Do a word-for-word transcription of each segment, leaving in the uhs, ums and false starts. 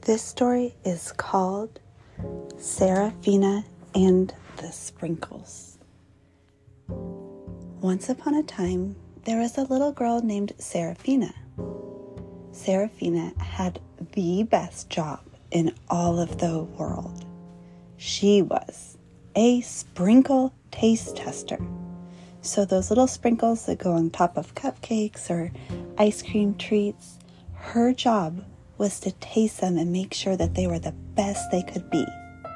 This story is called Seraphina and the Sprinkles. Once upon a time, there was a little girl named Seraphina. Seraphina had the best job in all of the world. She was a sprinkle taste tester. So those little sprinkles that go on top of cupcakes or ice cream treats, her job was to taste them and make sure that they were the best they could be.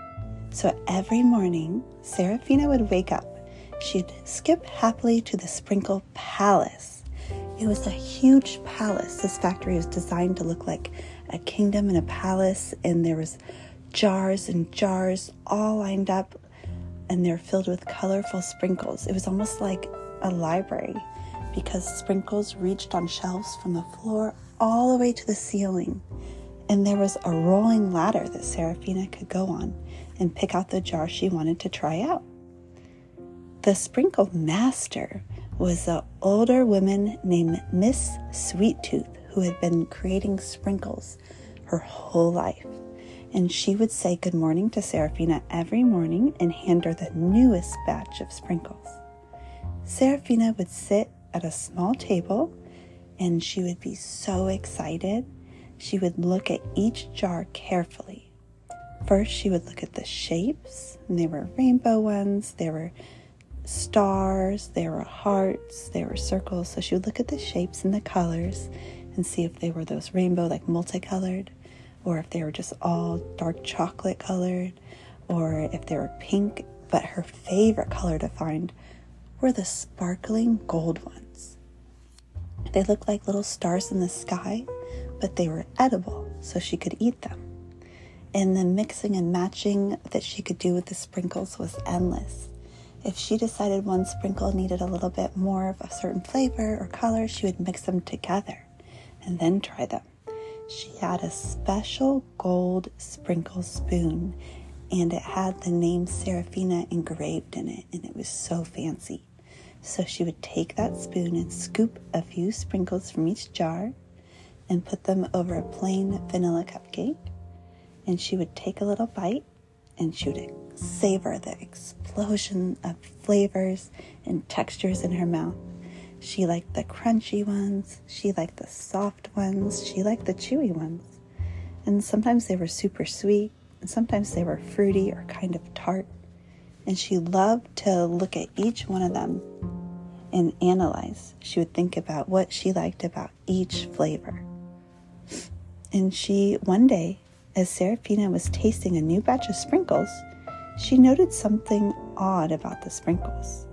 So every morning, Seraphina would wake up. She'd skip happily to the Sprinkle Palace. It was a huge palace. This factory was designed to look like a kingdom and a palace, and there was jars and jars all lined up, and they're filled with colorful sprinkles. It was almost like a library because sprinkles reached on shelves from the floor all the way to the ceiling. And there was a rolling ladder that Seraphina could go on and pick out the jar she wanted to try out. The sprinkle master was an older woman named Miss Sweet-Tooth who had been creating sprinkles her whole life. And she would say good morning to Seraphina every morning and hand her the newest batch of sprinkles. Seraphina would sit at a small table and she would be so excited. She would look at each jar carefully. First, she would look at the shapes, and there were rainbow ones, there were stars, there were hearts, there were circles. So she would look at the shapes and the colors and see if they were those rainbow, like multicolored, or if they were just all dark chocolate colored, or if they were pink. But her favorite color to find were the sparkling gold ones. They looked like little stars in the sky, but they were edible, so she could eat them. And the mixing and matching that she could do with the sprinkles was endless. If she decided one sprinkle needed a little bit more of a certain flavor or color, she would mix them together and then try them. She had a special gold sprinkle spoon, and it had the name Seraphina engraved in it, and it was so fancy. So she would take that spoon and scoop a few sprinkles from each jar and put them over a plain vanilla cupcake. And she would take a little bite and she would savor the explosion of flavors and textures in her mouth. She liked the crunchy ones. She liked the soft ones. She liked the chewy ones. And sometimes they were super sweet, and sometimes they were fruity or kind of tart. And she loved to look at each one of them and analyze. She would think about what she liked about each flavor. And she, one day, as Seraphina was tasting a new batch of sprinkles, she noted something odd about the sprinkles.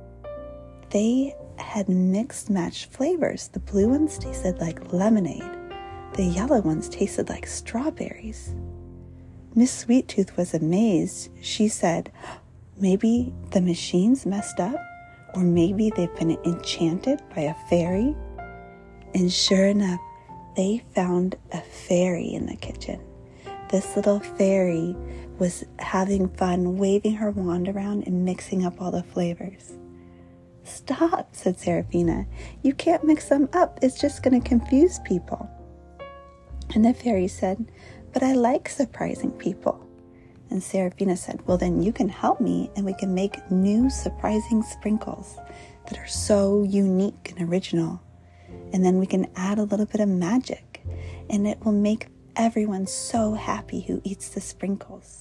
They had mixed matched flavors. The blue ones tasted like lemonade. The yellow ones tasted like strawberries. Miss Sweet-Tooth was amazed. She said, maybe the machines messed up, or maybe they've been enchanted by a fairy. And sure enough, they found a fairy in the kitchen. This little fairy was having fun waving her wand around and mixing up all the flavors. "Stop," said Seraphina. "You can't mix them up. It's just going to confuse people." And the fairy said, "But I like surprising people." And Seraphina said, "Well, then you can help me and we can make new surprising sprinkles that are so unique and original. And then we can add a little bit of magic, and it will make everyone so happy who eats the sprinkles."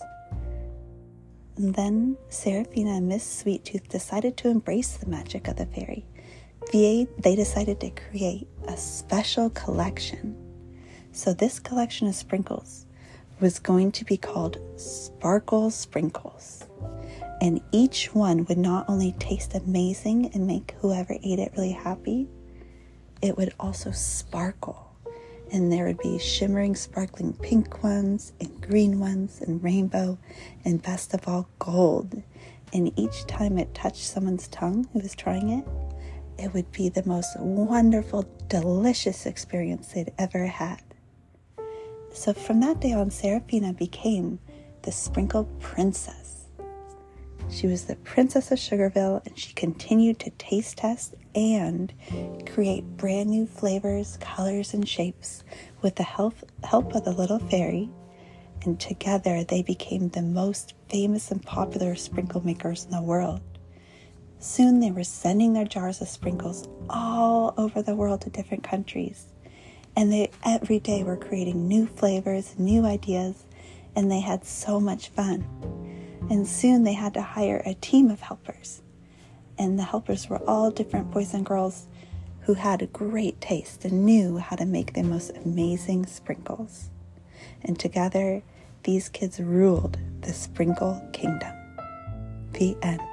And then Seraphina and Miss Sweet-Tooth decided to embrace the magic of the fairy. They, they decided to create a special collection. So this collection of sprinkles was going to be called Sparkle Sprinkles. And each one would not only taste amazing and make whoever ate it really happy, it would also sparkle. And there would be shimmering, sparkling pink ones and green ones and rainbow and best of all, gold. And each time it touched someone's tongue who was trying it, it would be the most wonderful, delicious experience they'd ever had. So from that day on, Seraphina became the Sprinkle Princess. She was the Princess of Sugarville, and she continued to taste test and create brand new flavors, colors, and shapes with the help, help of the little fairy and together they became the most famous and popular sprinkle makers in the world. Soon they were sending their jars of sprinkles all over the world to different countries. And they every day were creating new flavors, new ideas, and they had so much fun. And soon they had to hire a team of helpers. And the helpers were all different boys and girls who had a great taste and knew how to make the most amazing sprinkles. And together, these kids ruled the Sprinkle Kingdom. The end.